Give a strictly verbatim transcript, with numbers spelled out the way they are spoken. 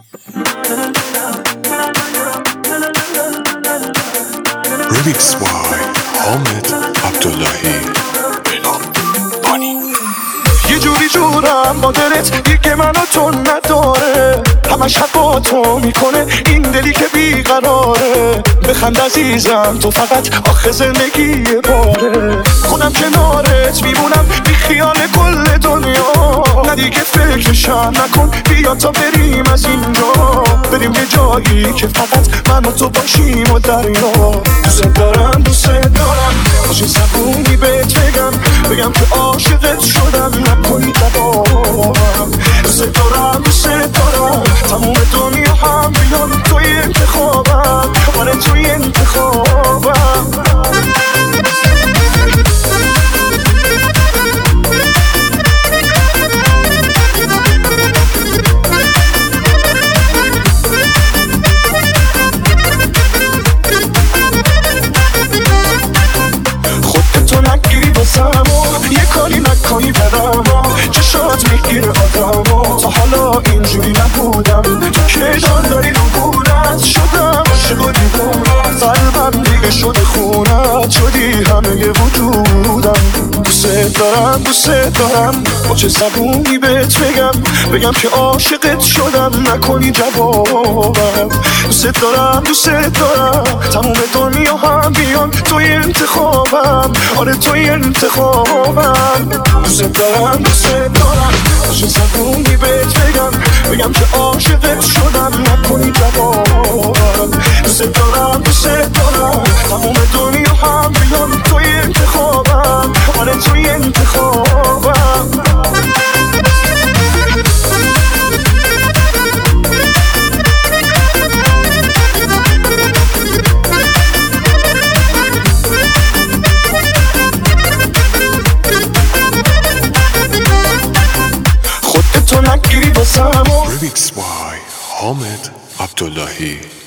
Remix by حامد عبداللهی. یه جوری جورم با دلت دیگه منو تو نداره، همه شب با تو میکنه این دلی که بیقراره. بخند عزیزم تو فقط آخه زندگی باره، خودم کنارت میمونم بی خیال کل دنیا. نه دیگه فکرشم نکن، بیا تا بریم از اینجا، بریم یه جایی که فقط من و تو باشیم و دریا. دوست دارم دوست دارم باشه زبونی بهت بگم، بگم که عاشقت شدم نکنی جوابم. دوست دارم دوست دارم تموم دنیا هم بیان توی انتخابم، آره توی انتخابم. یه کاری نکنی برام چشات میگیره آدمو، تا حالا اینجوری نبودم. تو که جان داری نبودت شدم عاشق و دیوونت، قلبم دیگه شده خونت، شدی همه وجودم. دوست دارم دوست دارم با چه زبونی بهت بگم، بگم که عاشقت شدم نکنی جوابم. دوست دارم دوست دارم تموم دنیا هم بیان توی انتخابم، آره توی انتخابم. دوست دارم دوست دارم باشه زبونی بهت بگم، بگم که عاشقت شدم نکنی جوابم. دوست دارم دوست دارم تموم دنیا هم بیان توی انتخابم، آره توی انتخابم. Remix by حامد عبداللهی.